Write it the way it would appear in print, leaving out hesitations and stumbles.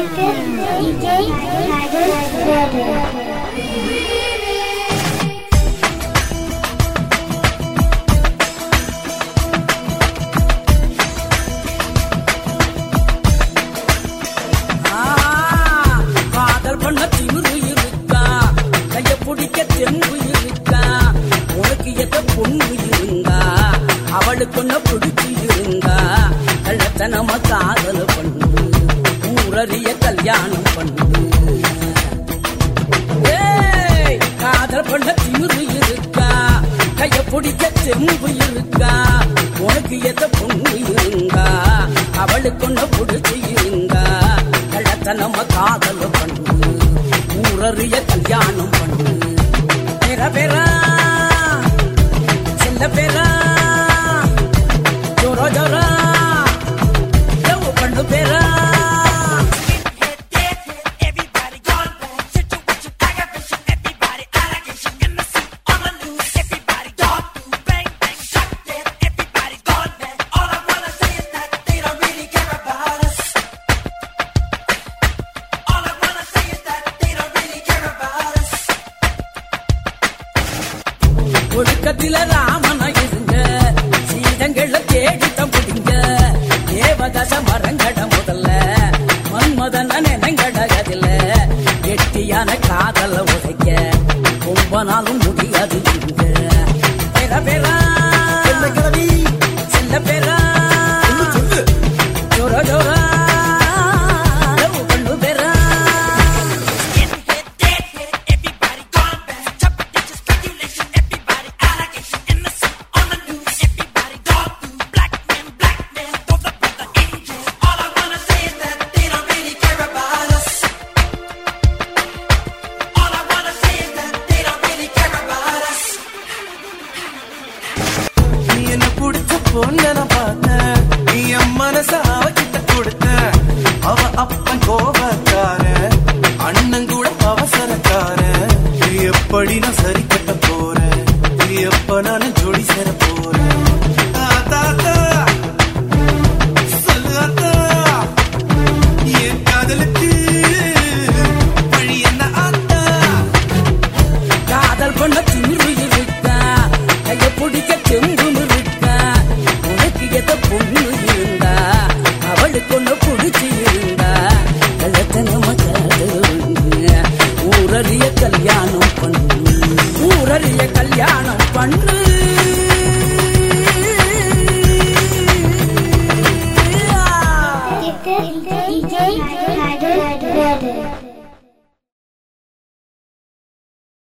அவளுக்குள்ள பிடிச்சி இருந்தா கள்ளத்தனமா காதல் பண்ணு ஊரறிய கல்யாணம் பண்ணு காதல் பண்ண திமிரு இருக்கா கைய பிடிக்க செம்பு இருக்கா உனக்கு எத பொண்ணு இருந்தா அவளுக்குள்ள பிடிச்சி இருந்தா கள்ளத்தனமா காதல் பண்ணு ஊரறிய கல்யாணம் பண்ணு பேரா பேரா செல்ல பேரா ஜோரா ஜோரா லவ் பண்ணு பேரா ஒழுக்கத்தில ராமனா இருங்க சீதங்கள தேடித்தம் பிடிங்க தேவதச மரங்கட முதல்ல மன்மதன நினைங்கடகதில்ல கெட்டியான காதல உதைக்க ரொம்ப நாளும் முடியாது இங்க பேரா பேரா செல்ல பேரா ஜோரா ஜோரா லவ் பண்ணு பேரா பொண்ண பார்த்தேன் நீ என் மனச அவகிட்ட கொடுத்த அவ அப்பன் கோபக்கார அண்ணன் கூட அவசரக்கார நீ எப்படி நான் சரி கட்ட போறேன் நீ எப்ப நான் ஜோடி சேர போறேன் சொல்லு அத்தா என் காதலுக்கு வழி என்ன ஆத்தா காதல் பண்ண திமிரு இருக்கா கைய பிடிக்க செம்பு பொண்ணு இருந்தா அவளுக்கு ஒண்ணு பிடிச்சி இருந்தா கள்ளத்தனமா காதல் ஊரறிய கல்யாணம் பண்ணு ஊரறிய கல்யாணம் பண்ணு DJ